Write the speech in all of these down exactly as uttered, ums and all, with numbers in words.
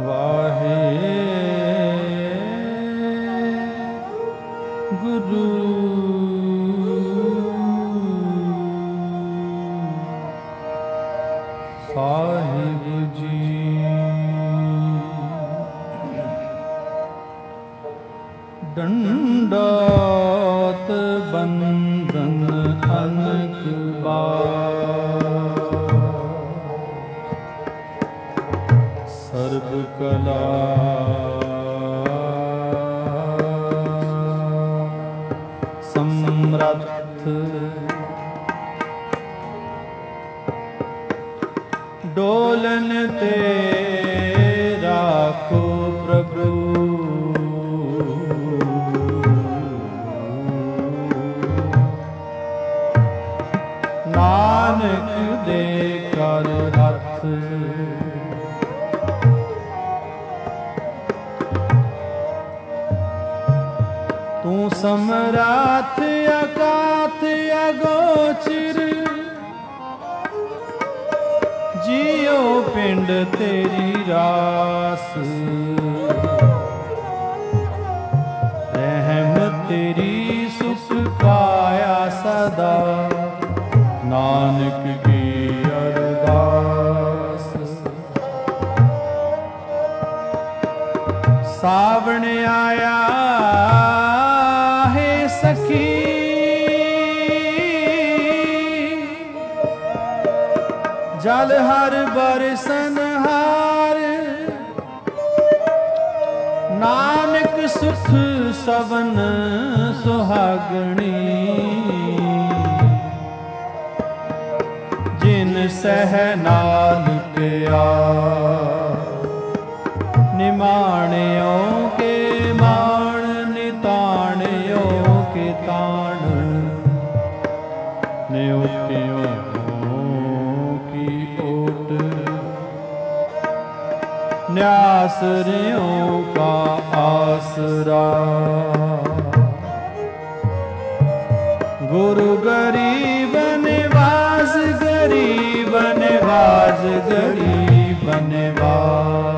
वाहे गुरु साहिब जी। दंडौत बंदन अनक बार, सर्व कला समरथ, डोलन ते राखो प्रभु, नानक दे कर हथ। तू समराथ अकाथ अगोचर, जियो पिंड तेरी रास। रहम तेरी सुख पाया सदा, नानक की अरदास। सावण आया है सखी, जल हर बरसन हार। नानक सुख सवन सुहागणी, जिन सह नाल प्यार। निमाणियों के मान, निताणियों के ताण। न्योतियों की ओट, न्यासरियों का आसरा। गुरु गरीब निवास, गरीब निवास, गरीब निवास।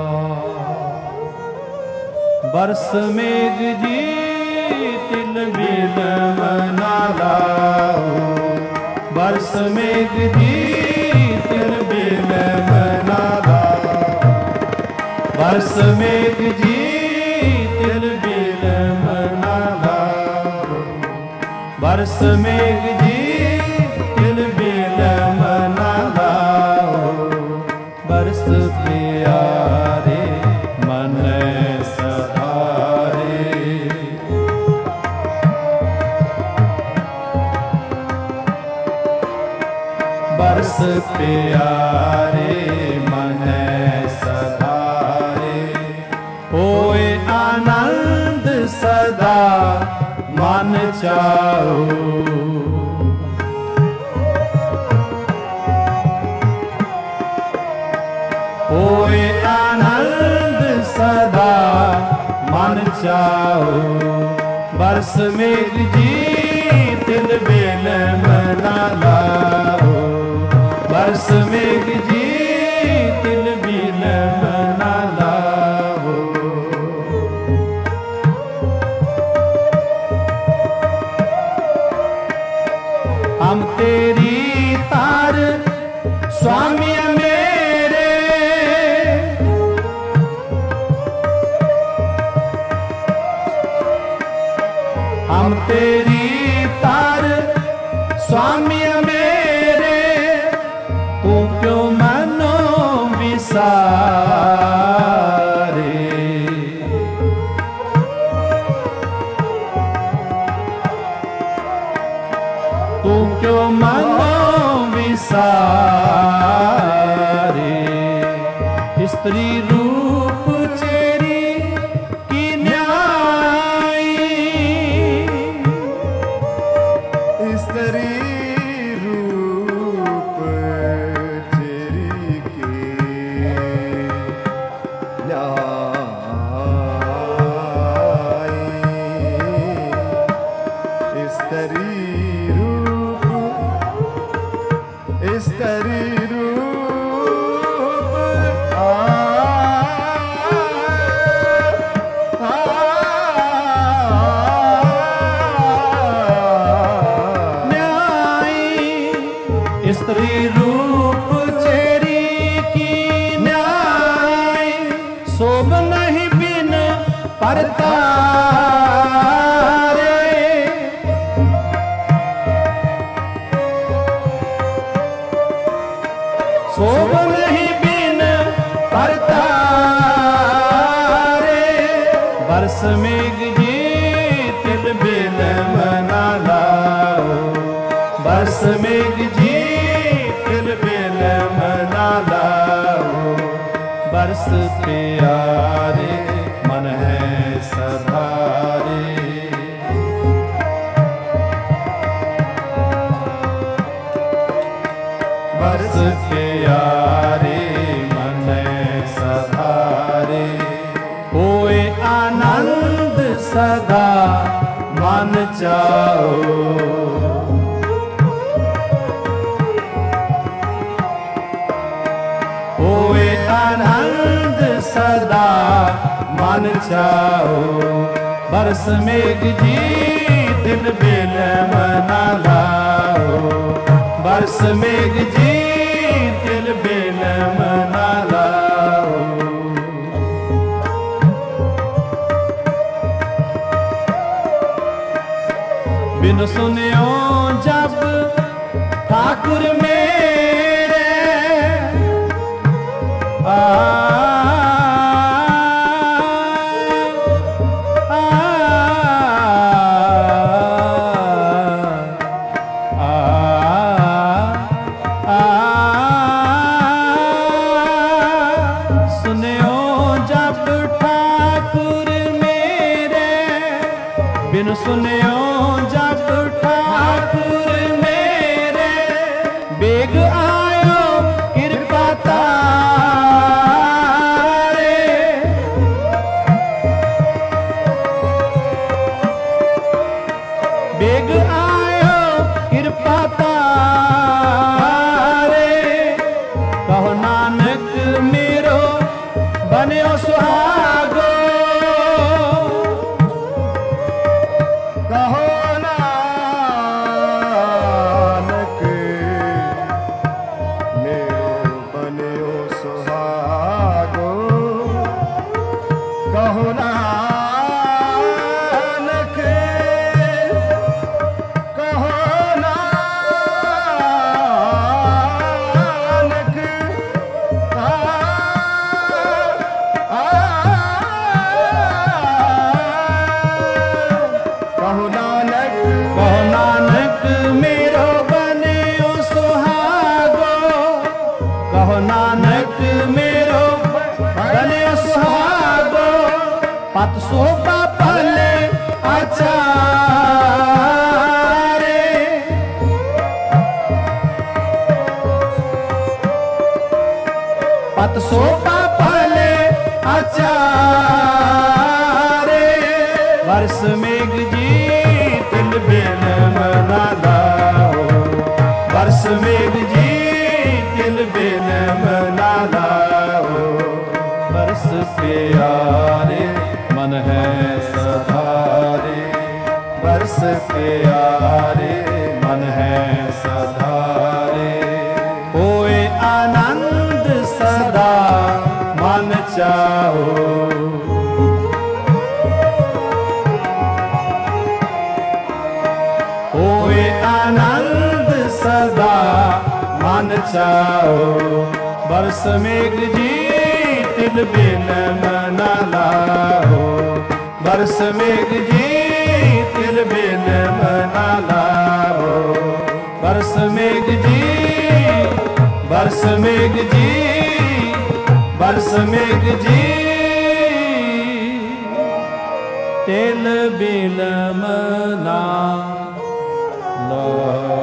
बरस मेघ जी तिल बिल मना लाओ, बरस मेघ जी तिल बिल मना लाओ। बरस मेघ जी तिल बिल मना लाओ, बरस मेघ जी तिल बिल मना लाओ। बरस प्यारे मन सहारे, बरस प्यारे मन सधारे। होए आनंद सदा मन चाओ, होए आनंद सदा मन चाओ। बरस मेघ जी तिल बिल मना लाओ, बरस मेघ जी तिल बिल मना लाओ। हम तेरी तार स्वामी मेरे, हम तेरी तार स्वामी मेरे। तू क्यों मनो विसारे, तू क्यों मनो विसारे। स्त्री रूप चेरी की न्याई, स्त्री रूप चेरी की न्याई। स्त्री रूप, स्त्री रूप आ शोभ नहीं बिन परतारे, शोभ नहीं बिन परतारे, बरस मेघ जी तिल बिन मना लाओ, बरस मेघ जी तिल बिन मना लाओ, बरस प्यारे मन है सधारे, बरस प्यारे मन है सधारे, होए आनंद सदा मन चाओ, होए आनंद सदा मन चाओ, बरस मेघ जी दिल बिन मना लाओ, बरस मेघ जी दिल बिन मना लाओ, बिन सुनियो जब ठाकुर मेरे आ, आ, आ, आ, सुनियो जब ठाकुर मेरे, बिन सुनियो जब ठाकुर मेरे, बेग आयो कृपा तारे, बेग आयो कृपा तारे, कहो नानक मेरो बन्यो सुहागो, कहो नानक मेरो बन्यो सुहागो, कहो नानक, कहो नानक, आ, आ, कहो नानक, कहो नानक मेरो बन्यो सुहागो, कहो नानक मेरो बन्यो सुहागो, पत शोभा पले आचारे, पत शोभा पले आचारे, वर्ष मेघ जी तिल बिन मना लाओ, वर्ष मेघ जी तिल बिन मना लाओ, बरस प्यारे मन है सधारे, बरस प्यारे मन है सधारे, होए आनंद सदा मन चाहो, होए आनंद सदा मन चाहो, बरस मेघ जी तिल बिन मना लाओ, बरस मेघ जी तिल बिन मना लाओ, बरस मेघ जी, बरस मेघ जी, बरस मेघ जी तिल बिन मना लाओ।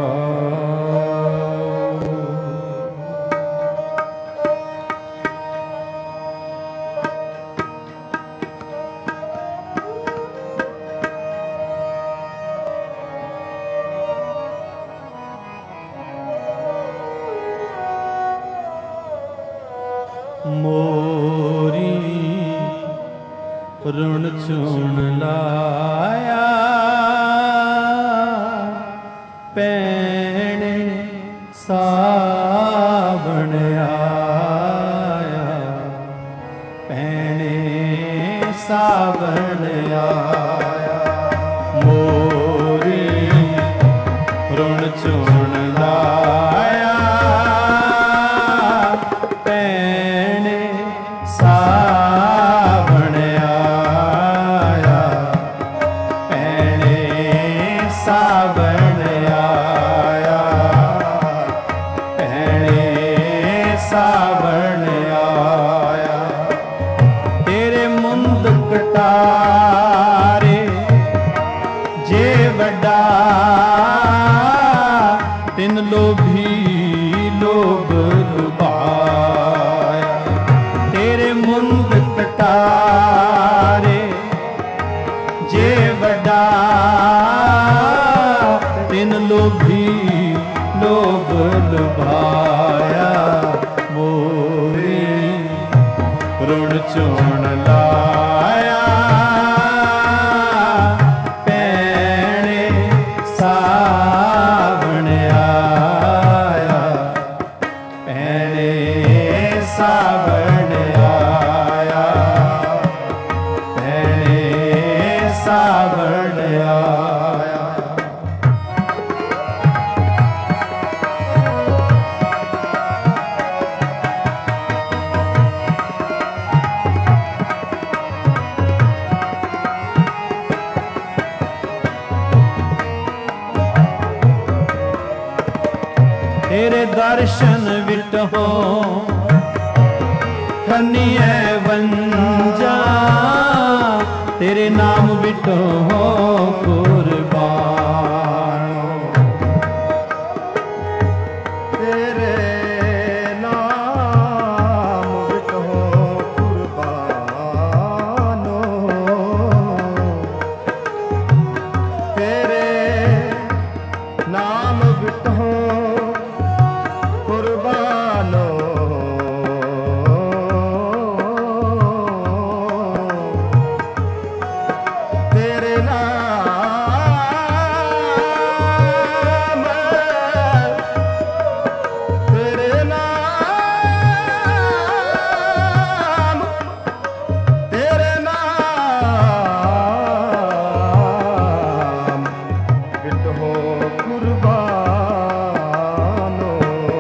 मोरी ऋण चुन लाया पैणे सावण आया, पैणे सावन आया मोरी रुण चूण लाया पैणे सावन आया पैणे सावन आया पैणे सावन आया तेरे मुंद कटारे जे वड्डा तिन लोभी लोभ लुभाया तेरे मुंद कटारे जे वड्डा तिन लोभी लोभ लुभाया मोरी रुण चूण लाया पैणे सावन आया पैणे सावन आया पैणे सावन आया तेरे दर्शन विटहो खनिए वंजा तेरे नाम विटहो कुर्बान तेरे नाम विटहो कुर्बानो तेरे नाम विटहो कुर्बानो तेरे नाम तेरे नाम तेरे नाम विटहो कुर्बानो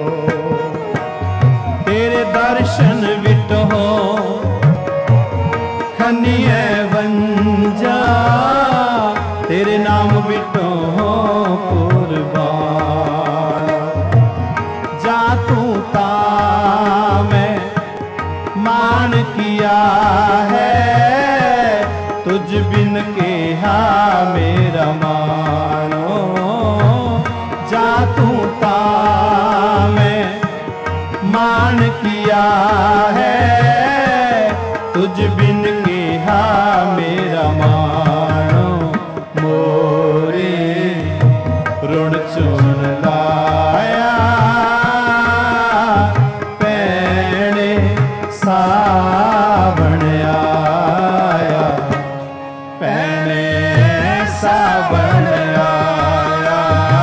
तेरे दर्शन विटहो खनिए वंजा तेरे नाम विटहो कुर्बान जा तू ता मैं मान किया है तुझ बिन केहा मेरा मानो जा तू ता मैं मान किया है तुझ बिन केहा मेरा मानो मोरे रुण चूण लाया पैणे सावन आया पैणे सावन आया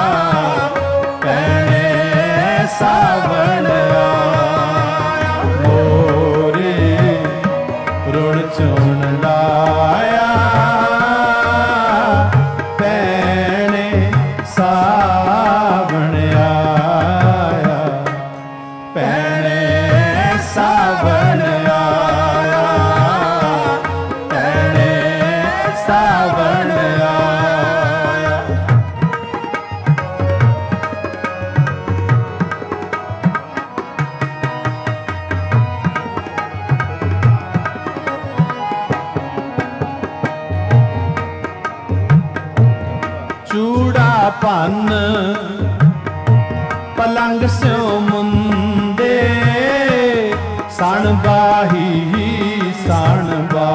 पैणे सावन आया मोरे रुण चूण लाया पैणे सावन आया पैणे सावन आया पैणे सावन आया चूड़ा पन पलंग स्यो मुंदे सण बाही सण बा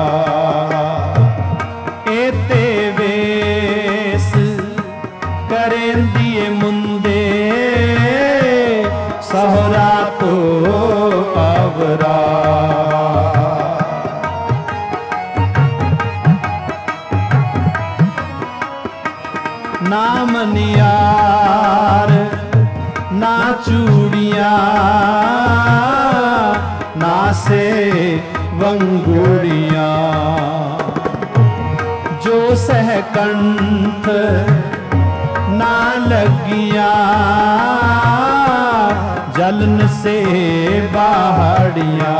एते वेस करेंदिए मुंदे सहरा तो अवरा नाम नियार ना चूड़ियाँ ना से ਵੰਗੂੜੀਆਂ ਜੋ ਸਹਿ ਕੰਠ ਨਾ ਲੱਗੀਆਂ ਜਲਨ ਸੇ ਬਾਹੜੀਆਂ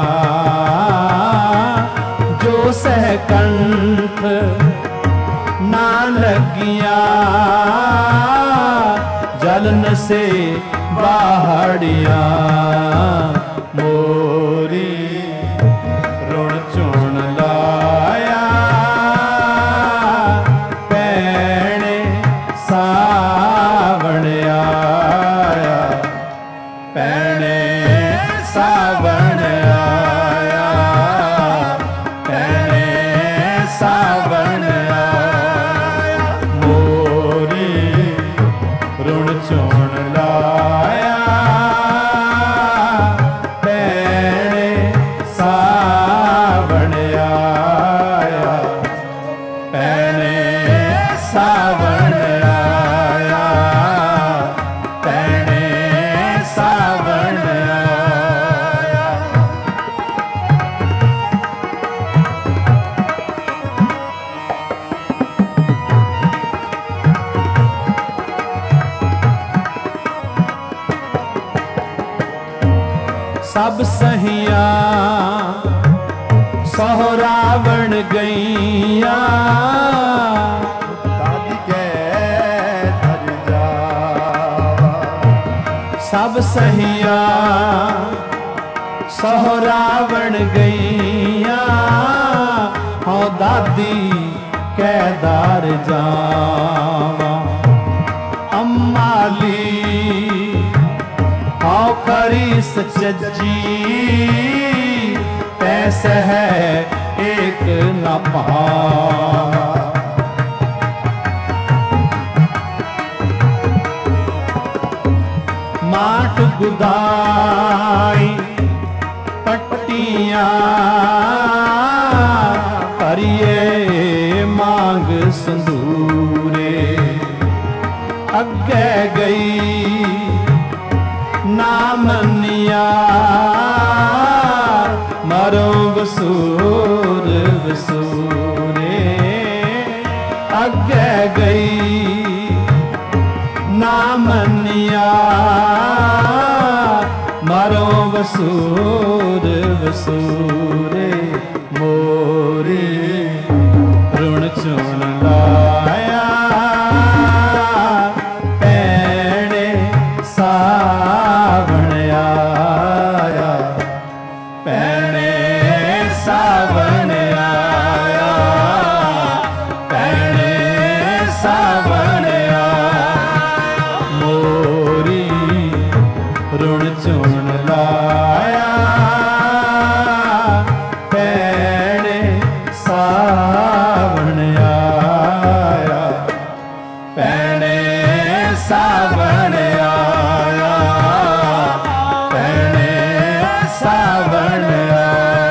ਜੋ ਸਹਿ ਕੰਠ ਨਾ ਲੱਗੀਆਂ ਜਲਨ ਸੇ ਬਾਹੜੀਆਂ ਮੋਰੀ ਰੁਣ ਚੁਣ ਲਾਇਆ ਪੈਣੇ ਸਾਵਣ ਆਇਆ ਪੈਣੇ ਸਾਵਣ ਆਇਆ ਪੈਣੇ ਸਾਵਣ ਆਇਆ ਮੋਰੀ ਰੁਣ ਚੁਣ ਲਾਇਆ ਪੈਣੇ ਸਾਵਣ ਆਇਆ ਪੈਣੇ ਸਾਵਣ ਆਇਆ ਪੈਣੇ ਸਾਵਣ ਆਇਆ ਸਭ ਸਹੀਆਂ ਸਹੁ ਰਾਵਣ ਗਈਆਂ ਦਾਦੀ ਕੈ ਧਰ ਜਾਵਾ ਸਭ ਸਹੀਆਂ ਸਹੁ ਰਾਵਣ ਗਈਆਂ ਹਉ ਦਾਦੀ ਕੈ ਦਰ ਜਾਵਾਂ ਅੰਮਾਲੀ ਹਉ ਖਰੀ ਸਚਜੀ ਤੈਸ ਹੈ ਏਕ ਨ ਪਾਵਾ ਮਾਟ ਗੁਦਾਈ ਪੱਟੀਆਂ ਭਰੀਏ ਮੰਗ ਸੰਧੂਰੇ ਅੱਗੇ ਗਈ ਨਾ ਮੰਨਿਆ ਮਰੋ ਵਸੂਰ ਵਸੂਰੇ ਅੱਗੇ ਗਈ ਨਾ ਮੰਨਿਆ ਮਰੋ ਵਸੂਰ ਵਸੂਰੇ ਮੋਰੀ ਰੁਣ ਚੁਣ ਲਾਇਆ ਪੈਣੇ ਸਾਵਣ ਆਇਆ ਪੈਣੇ ਸਾਵਣ ਆਇਆ ਪੈਣੇ ਸਾਵਣ ਆਇਆ ਮੋਰੀ ਰੁਣ ਚੁਣ ਲਾਇਆ ਪੈਣੇ ਸਾਵਣ ਆਇਆ ਪੈਣੇ ਸਾਵਣ ਆਇਆ ਪੈਣੇ ਸਾਵਣ ਆਇਆ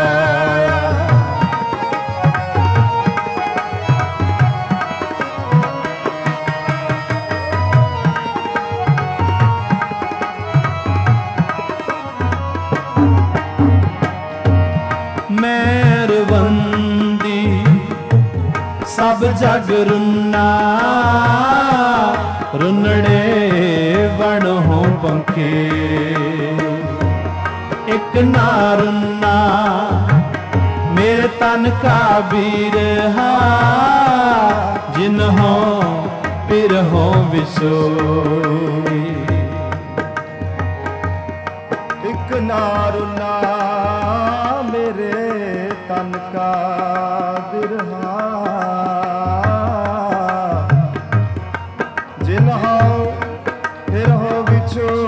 ਮਿਹਰਬੰਦੀ ਸਭ ਜਗ ਰੁੰਨਾ ਰੁੰਨੜੇ ਵਣ ਹੋ ਪੰਖੇ ਇੱਕ ਨਾ ਰੁੰਨਾ ਮੇਰੇ ਤਨ ਕਾ ਬੀਰਹਾ ਜਿਨ ਹੋ ਪਿਰ ਹੋ ਵਿਸੋਈ ਇੱਕ ਨਾਰੁਨਾ ਮੇਰੇ ਤਨ ਕਾ ਬਿਰਹਾ ਜਿਨ ਹੋ ਫਿਰ ਹੋ ਵਿਛੋੜੀ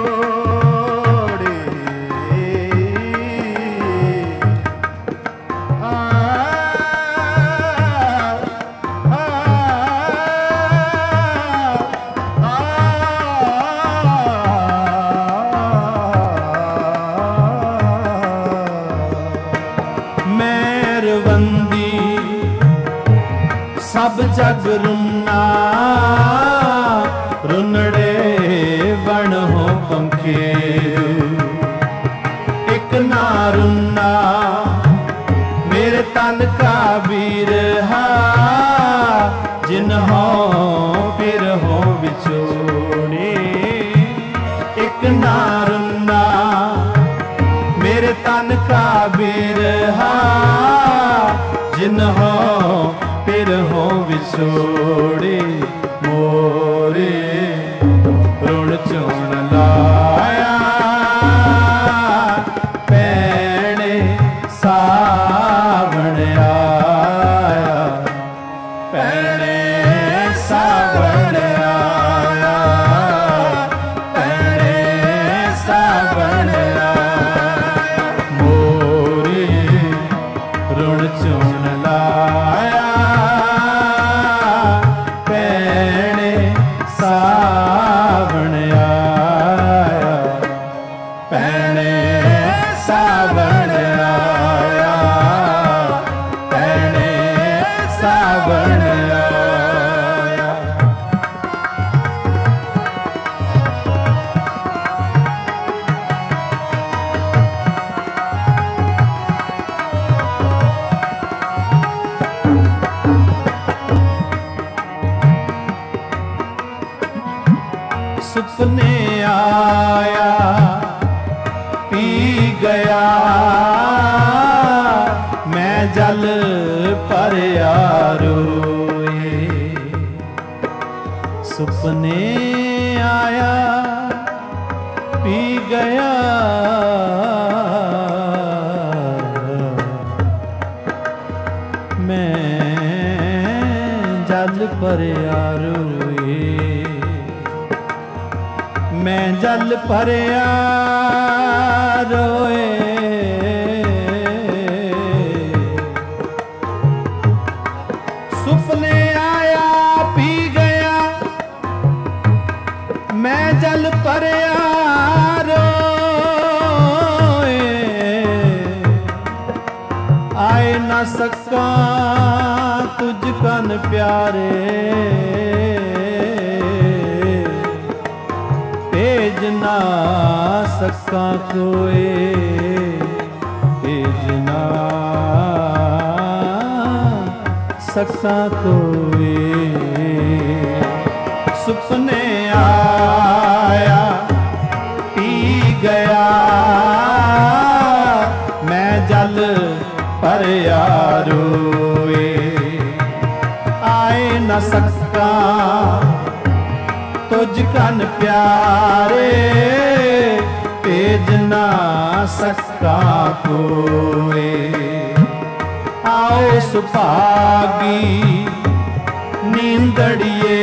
ਮਿਹਰਬੰਦੀ ਸਭ ਜਗ ਰੁੰਨਾ ਰੁੰਨੜੇ ਵਣ ਹੋ ਪੰਖੇ ਇੱਕ ਨਾ ਰੁੰਨਾ तन का बिरहा जिन्हों फिर हो विछोड़े। एक नारुन्ना मेरे तन का बिरहा जिन्हों फिर हो विछोड़े। मोरे रुण चुन लाया पैणे सावण आया। पैणे सावण आया पैणे सावण आया। मोरे रुण चुन लाया पैणे सावण आया। पैणे सावण आया पैणे सावण आया। सुपने आया पी गया मैं जल पर रोए। सुपने आया पी गया मैं जल पर रोए। मैं जल भरिया रोए। सुपने आया पी गया मैं जल भरिया रोए। आए न सका तुझ कन प्यारे भेज ना सका कोई। भेज ना सका कोई। सुपने आया पी गया मैं जल पर रोए। आए न सका तुझ कन प्यारे भेज ना सका कोई। आओ सुभागी नींदड़िए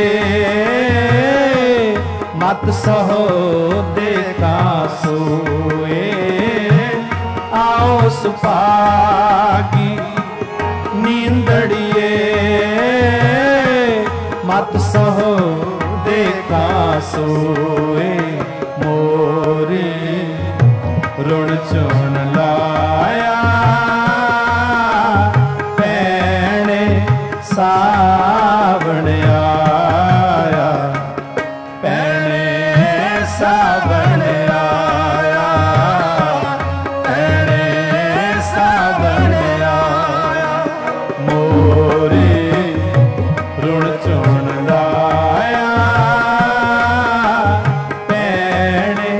मत सहो देखा सोए। आओ सुभागी नींदड़िए मत सहो देखा सोए। मोरे रुण चुन लाया पैणे सावण आया। पैणे सावण आया पैणे सावण आया। मोरे रुण चुन लाया पैणे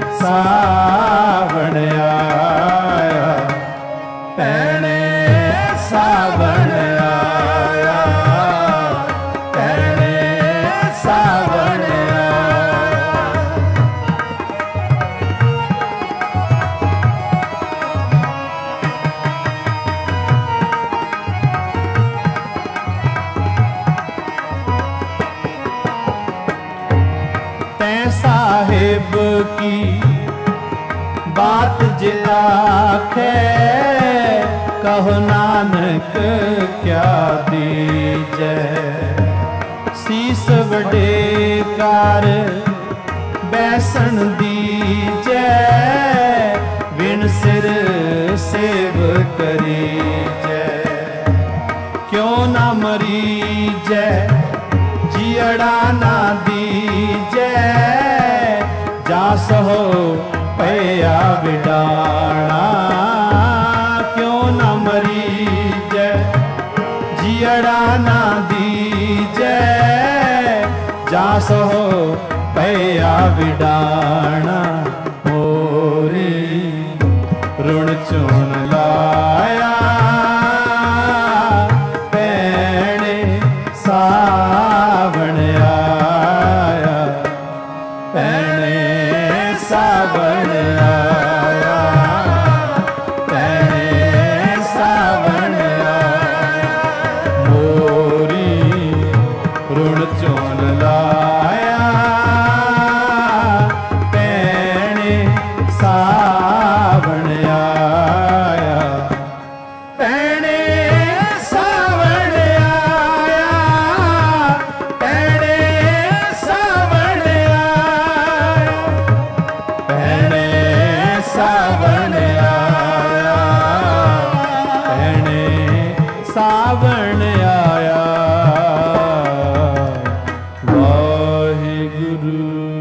सावण आया। पैणे सावण आया पैणे सावण आया। तैं साहिब की बात जिलाखे कहो नानक क्या दीजै। शीस वडे कार बैसन दीजै विण सिर सेव करीजै। क्यों ना मरीजै जियड़ा ना दीजै जा सहो पया विडाणा। क्यों न मरीजै पीड़ा ना दीजै जासो पया विडाना मोरी रुण चुन लाया पैणे सावण आया पैणे सावण आया पैणे सावण आया मोरी रुण चुन लाया पैणे सावण आया पैणे सावण आया पैणे सावण आया पैणे सावण आया पैणे सावण आया वाहिगुरु।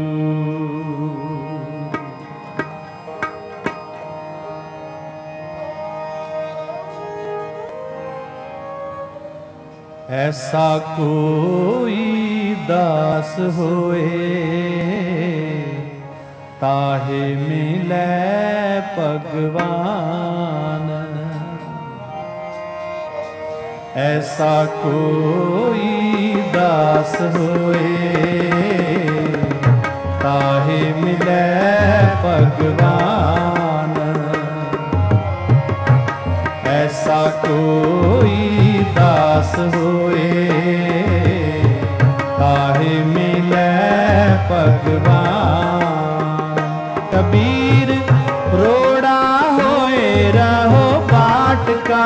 ऐसा कोई दास होए ताहे मिले भगवान ऐसा कोई दास होए ताहे मिले भगवान ऐसा कोई दास होए ताहे मिले भगवान कबीर रोड़ा होए रहो बाट का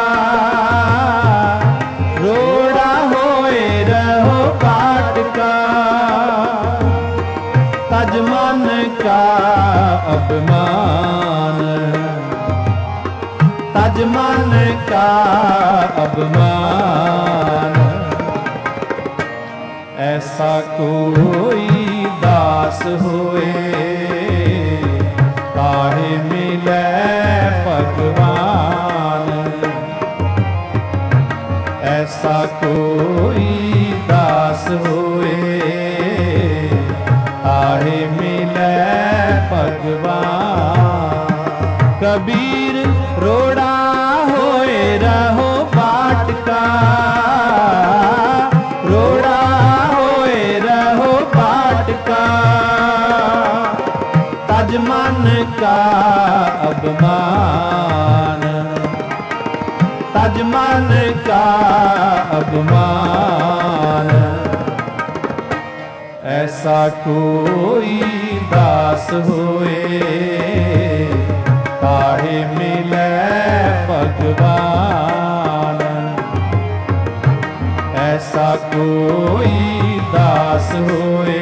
रोड़ा होए रहो बाट का तज मन का अपमान तज मन का अपमान ऐसा कोई दास होए ताहे मिले भगवान ऐसा कोई दास होए ताहे मिले भगवान कबीर रोड़ा होए रहो बाट का रोड़ा होए रहो बाट का तज मन का अपमान तज मन का अपमान ऐसा कोई दास होए ताहे मिले भगवान ऐसा कोई दास होए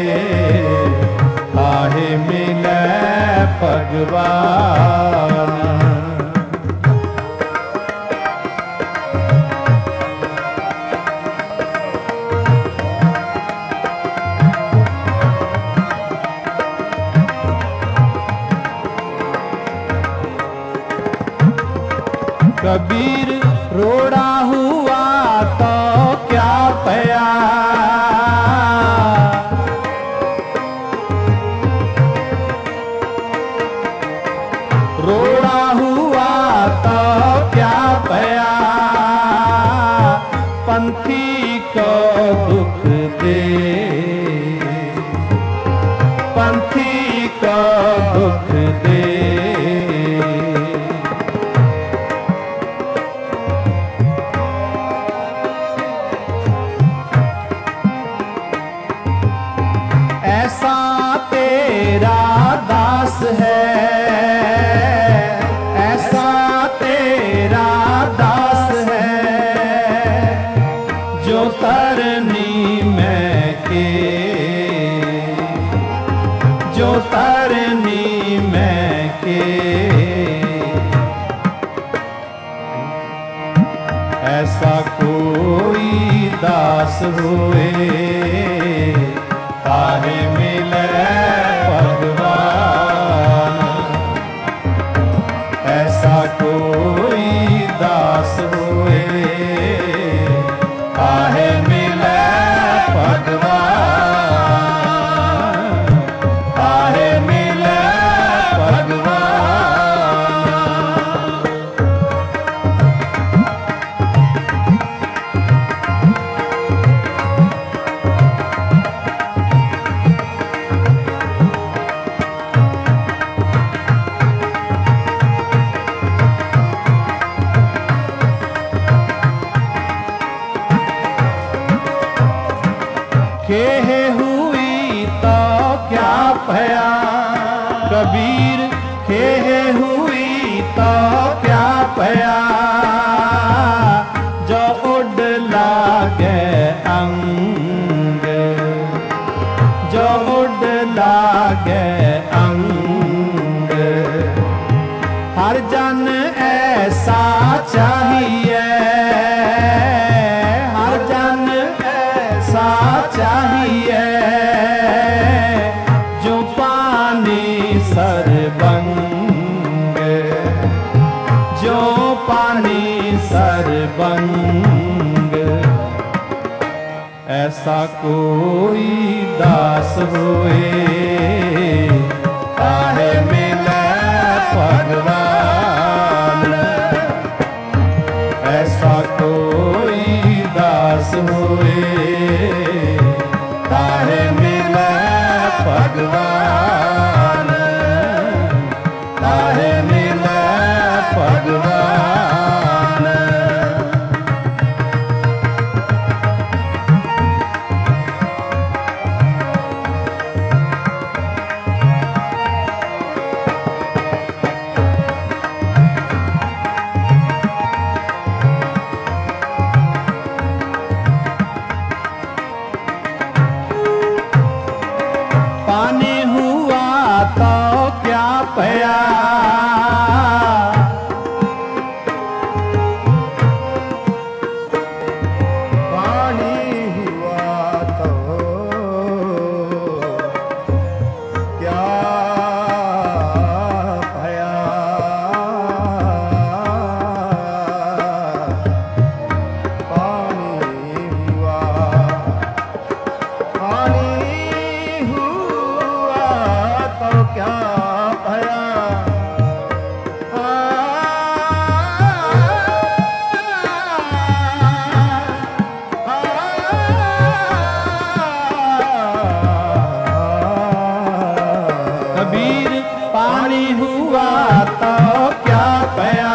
ताहे मिले भगवान कबीर रोड़ा हुआ तो क्या पया रोड़ा हुआ तो क्या पया पंथी को दुख दे पंथी को दुख दे ऐसा तेरा दास है ऐसा तेरा दास है जो तरनी में के जो तरनी में के ऐसा कोई दास हुए ताहे मिले भगवान ऐसा कोई दास हुए खेह हुई तो क्या भया। कबीर खेह हुई तो क्या भया। जो उड लागे अंग, जो उड लागे अंग। हर जन ऐसा चाहिए, हर जन ऐसा चाहिए। जो पानी सरबंग, जो पानी सरबंग। ऐसा कोई दास होए, ताहे मिले भगवान। ऐसा कोई दास होए, ताहे मिले भगवान। ताहे मिले भगवान। पानी हुआ तो क्या भया। पानी हुआ तो क्या भया। पानी हुआ, पानी हुआ तो क्या भया। कबीर पानी हुआ तो क्या भया।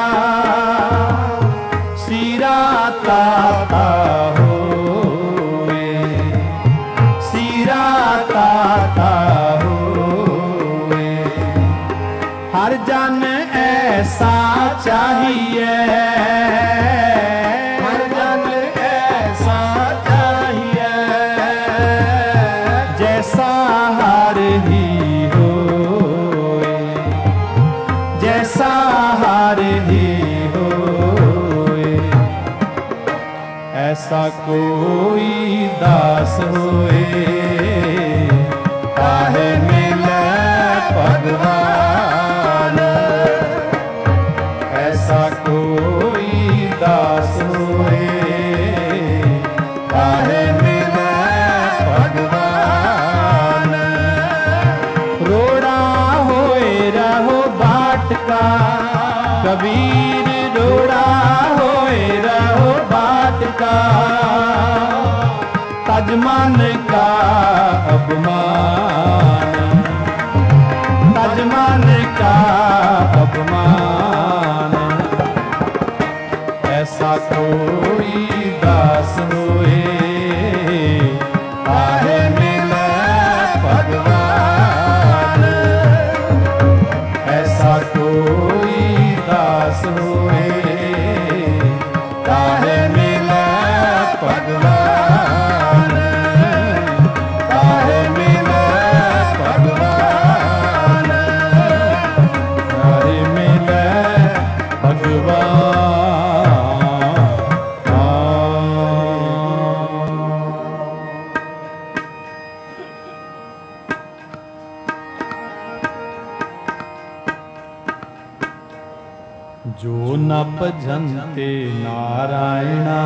सीरा ताता होए, सीरा ताता होए। हर जन ऐसा चाहिए, हर जन ऐसा चाहिए। जैसा हर ही होए, जैसा हर ही होए। ऐसा कोई दास होए, ताहे मिले भगवान। ऐसा कोई दास होए, ताहे मिले भगवान। रोड़ा होए रहो बाट का, कबीर रोड़ा होए रहो बाट का। तजमान का अपमान, तजमान का अपमान। ऐसा कोई दास होए, ताहे मिले भगवान। ऐसा कोई दास होए, ताहे मिले भगवान। ताहे मिले भगवान। ताहे मिले भगवान। जो न भजन्ते नारायणा,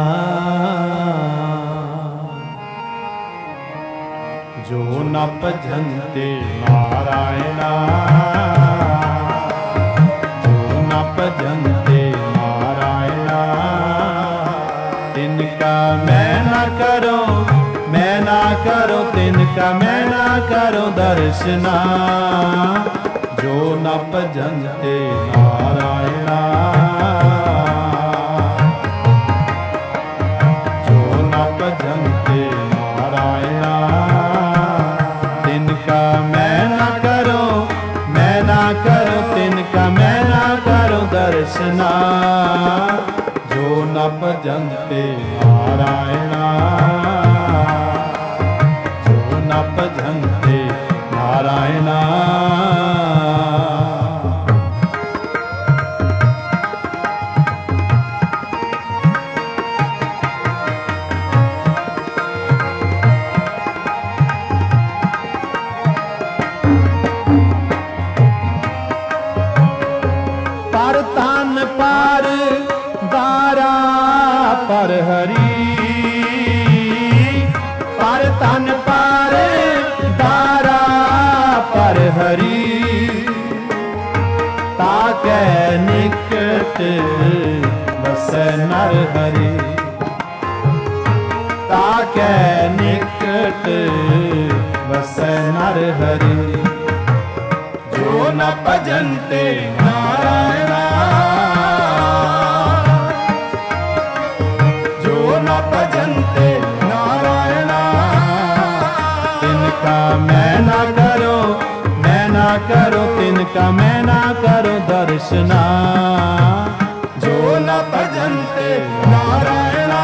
जो न भजन्ते नारायणा। जो न भजन्ते नारायणा। तिनका मैं न करो, मैं ना करो। तिनका मैं ना करो दर्शना। जो न भजन्ते नारायणा। जो न भजन्ते नारायणा। भजन्ते नारायणा जो न भजन्ते नारायणा। पर तन पर दारा पर हरि, पर तन पर दारा पर हरि, ताके निकट बसै नर हरि, ताके निकट बसै नर हरि। जो न भजन्ते नारायणा, जो न भजन्ते नारायणा, तिनका मैं ना करो मैं ना करो, तिनका मैं ना करो दर्शना। जो न भजन्ते नारायणा,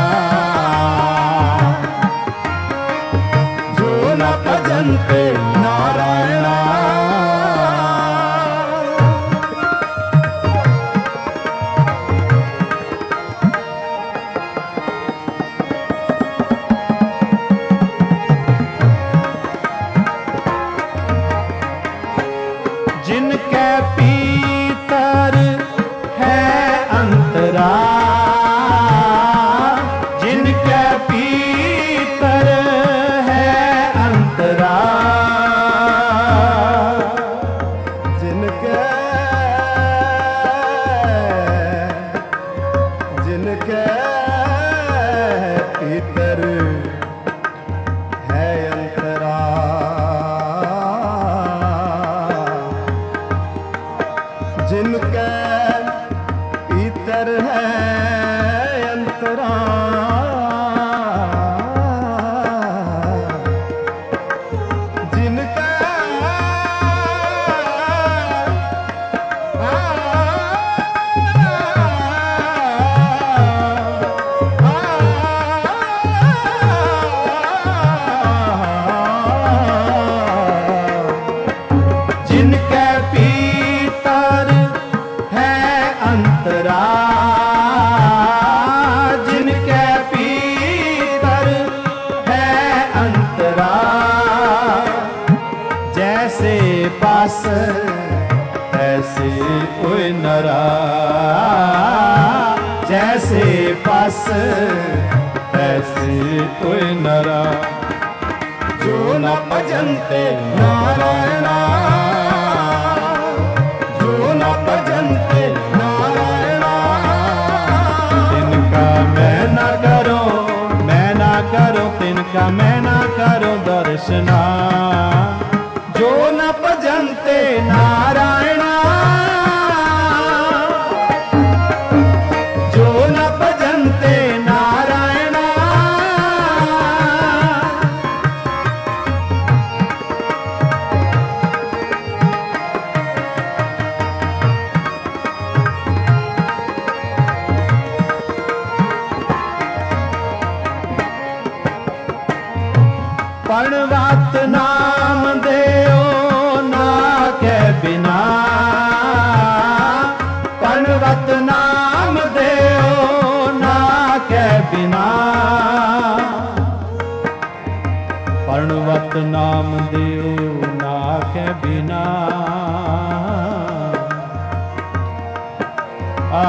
जो न भजन्ते नारायणा। जिनके भीतर है अंतरा, जिनके भीतर है अंतरा, जिनके जिनके भीतर है अंतरा, जिनके भीतर है अंतरा, जिनके जिनके भीतर है अंतरा, जिनके भीतर है अंतरा, जैसे पास तैसे कोई नरा, जैसे पास तैसे कोई नरा। जो न भजन्ते नारायणा, जो न भजन्ते नारायणा, तिनका मैं ना करो मैं ना करो, तिनका मैं ना करो दर्शना। जो न भजन्ते नारायणा, जो न भजन्ते नारायणा। प्रणवत नाम देओ ना के बिना, प्रणवत नाम देओ ना के बिना, प्रणवत नाम देओ ना के बिना। आ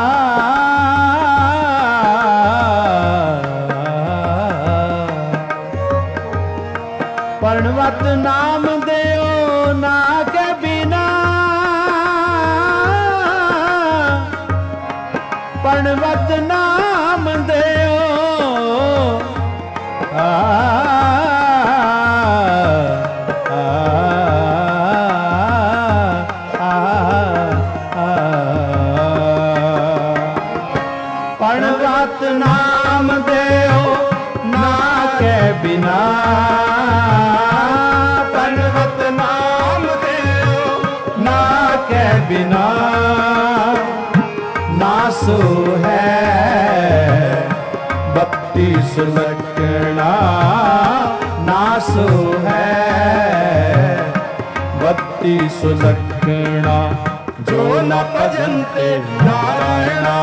प्रणवत नाम देओ ना के बिना, प्रणवत नाम देओ आ, आ, आ, आ, प्रणवत नाम देओ ना के बिना, प्रणवत नाम देओ ना के बिना। नासो है भक्ति सुलक्षणा नासो है, भक्ति सुलक्षणा जो न भजन्ते नारायणा,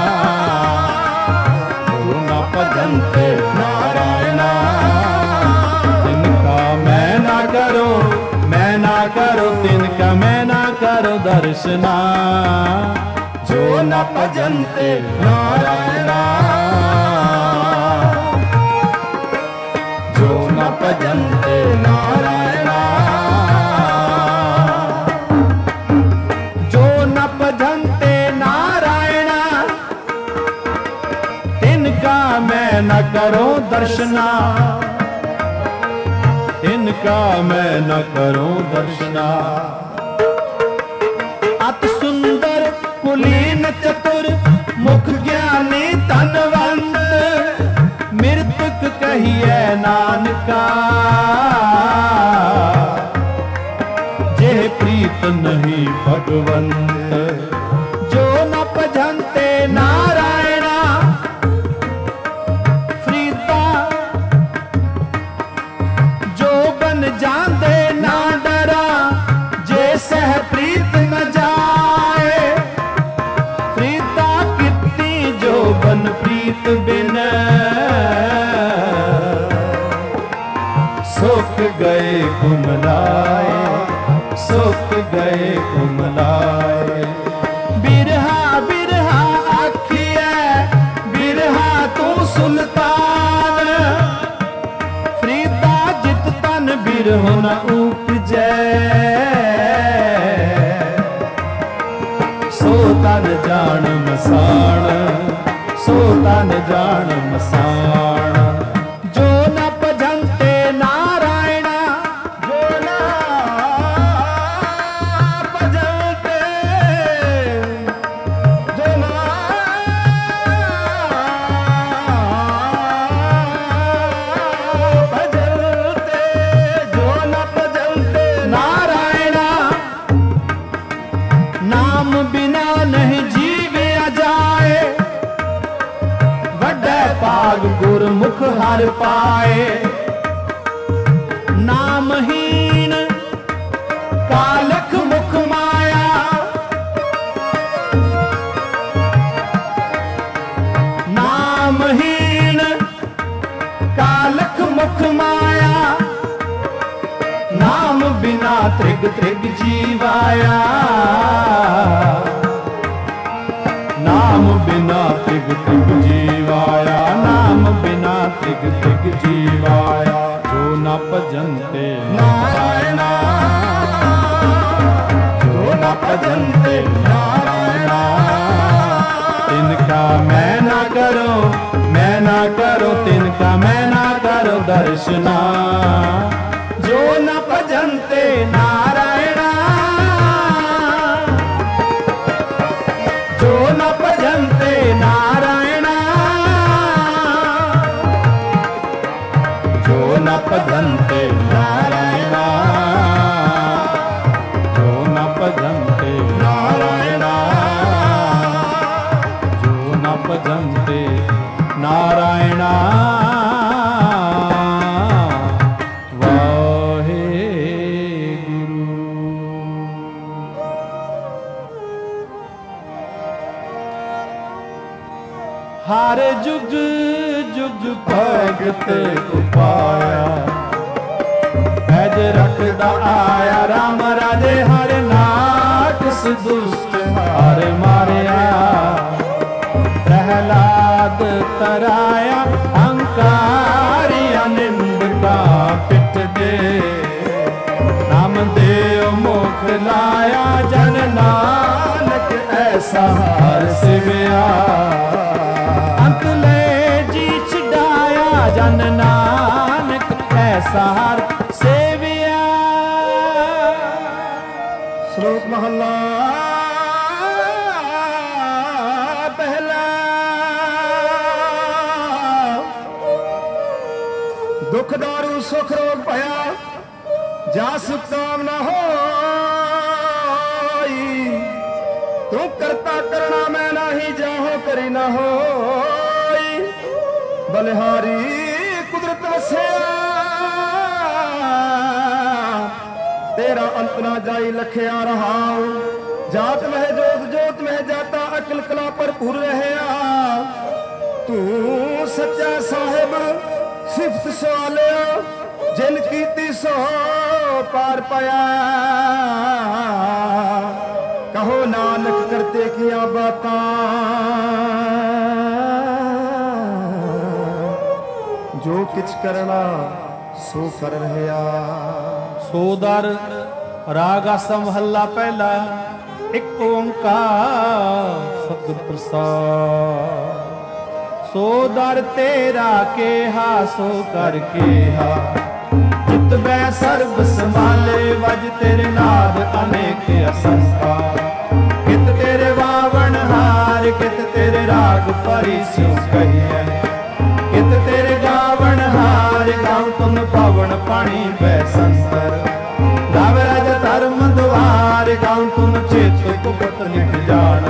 जो न भजन्ते नारायणा। तिनका मैं ना करो, मैं ना करो, तिनका मैं ना करो दर्शना, जो न भजन्ते नारायणा, जो न भजन्ते नारायणा, जो न भजन्ते नारायणा। तिनका मैं न करो दर्शना, तिनका मैं न करो दर्शना। अति सुंदर कुलीन चतुर मुख ज्ञानी धनवंत, मृतक कहिए नानका, जे प्रीत नहीं भगवंत। जो न भजन्ते नारायणा, फ्रीदा जो बन जांदे ना डरा, जे सह प्रीत न जाए। प्रीता कितनी जो बन प्रीत बिन, सुख गए कुमलाए, सुख गए कुमलाए। बिरहा बिरहा आखिए, बिरहा तू सुल्तान, फ्रीदा जित तन बिरहो न उपजै। सो तन जान मसाण, सो तन जान मसाण। जो न भजन्ते नारायणा, जो न भजन्ते, जो न भजन्ते, जो न भजन्ते नारायणा। नाम बिना नहीं जीविया जाए, वड्डे भाग गुरमुख हर पाए। नामहीन कालख मुख माया, नामहीन कालख मुख माया। नाम बिना त्रिग त्रिग जीवाया, नाम बिना त्रिग त्रिग जीवाया, नाम बिना त्रिग त्रिग जीवाया। जो न भजन्ते नारायणा, जो न भजन्ते नारायणा। तिनका मैं ना करो, मैं ना करो, तिनका मैं ना करो दर्शना, जो न भजन्ते नारायणा, जो न भजन्ते नारायणा, जो न भजन्ते नारायणा, जो न भजन्ते नारायणा, जो न भजन्ते नारायणा। हर जुग जुग भगत उपाया, पैज रखदा आया राम राजे हर नाट दुष्ट हार मारिया। प्रहलाद तराया अंकारिया निंदका पिट दे, नाम देव मुख लाया जन नानक ऐसा हार सिविया। अंत ले जी छड़ाया जन नानक ऐसा हार सेविया। श्लोक महला पहला। दुख दारू सुख रोग भया जास काम न हो, तू करता करना मैं नाही जाहो करी न हो। बलिहारी कुदरत वसिया तेरा अंत ना जाई लखिया रहा जात मह जोत जोत मह जाता अकल कला भरपूर रहा तू सच्चा साहिब सिफत सवालिया जिन कीती सो पार पाया कहो नानक करते किया बातां जो किछ करना सो कर रहा सो दर राग आसा महला पहला एक ओंकार सतगुर प्रसाद सो दर तेरा केहा सो कर केहा चित बै सर्ब संभाले वज तेरे नाद अनेक असंखा कित तेरे वावण हार कित तेरे राग परी स्यों कहिए कित तेरे गावण हार गाँव तुम पावन पानी बै संतर गाव राज धर्म द्वार गाँव तुम चेत कुपत लिख जान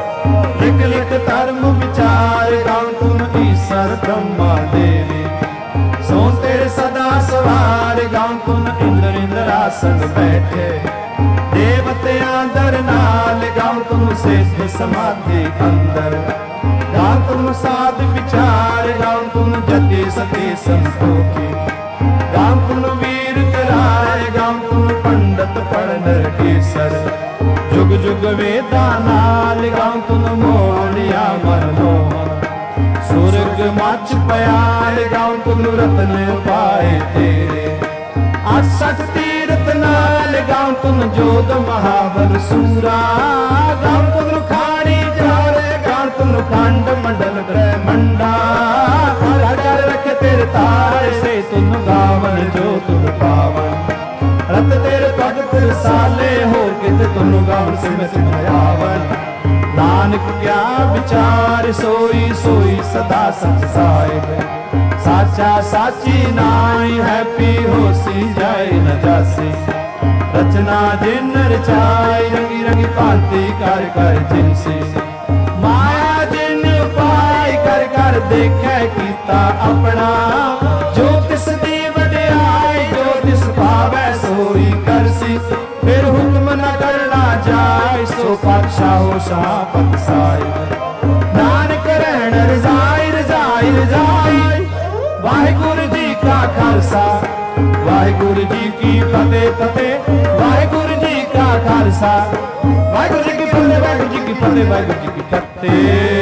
लिख लिख धर्म विचार गाँव तुम ईश्वर ब्रह्मा देवी सो तेरे सदा सवार गाँव तुम इंद्र इंद्रासन बैठे देवतियां दर नाल गाँव तुम सिद्ध समाधि अंदर गाँव तुम साध विचार गाँव तुम जति सती संतोखी गाँव तुम वीर करार गाँव तुम पंडित पढ़नर केसर जुग जुग वेदा नाल गाँव तुम मोहनिया मन मोहन सुरग मच प्यार गाँव तुम रतन पाए तेरे अठसठ तीरथ नाल गाँव तुम जोध महाबल सूरा गाँव तुम खाड़ी जारे गाँव तुम खंड मंडल ग्रह मंडा हर हर रखे तेरे तारे से तुम गावन जो तुम पावन रत तेरे भगत साले हो कित तुम गावन सिमत भयावन नानक क्या विचार सोई सोई सदा सच साहिब साचा साची नाई है पी होसी जाए न जासी रचना जिन रचाई रंगी रंगी भांति कर कर जिनसी माया जिन पाई कर कर देखे कीता अपना जो तिस दी वड्याई जो तिस भावै सोई करसी फिर हुक्म न करना जाए सो पातशाह हो शापत साहिब नानक रहन रजाई रजाई रजाई वाहिगुरु जी का खालसा वाहिगुरु जी की फतेह फतेह वाहिगुरु जी का खालसा वाहिगुरु जी की फतेह वाहिगुरु जी की फतेह वाहिगुरु जी की फतेह।